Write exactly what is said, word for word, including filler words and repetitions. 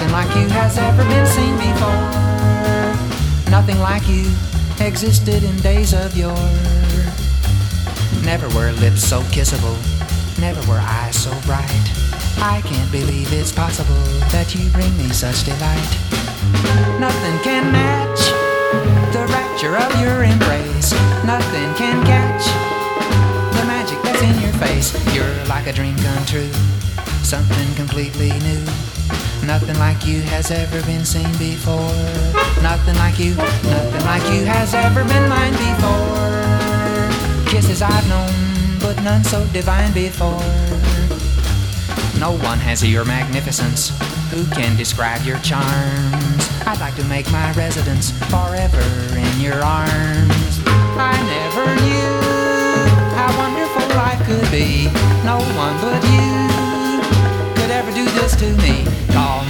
Nothing like you has ever been seen before. Nothing like you existed in days of yore. Never were lips so kissable, never were eyes so bright. I can't believe it's possible that you bring me such delight. Nothing can match the rapture of your embrace. Nothing can catch the magic that's in your face. You're like a dream come true, something completely new. Nothing like you has ever been seen before. Nothing like you, nothing like you has ever been mine before. Kisses I've known, but none so divine before. No one has your magnificence, who can describe your charms? I'd like to make my residence forever in your arms. I never knew how wonderful life could be. No one but you could ever do this to me. Call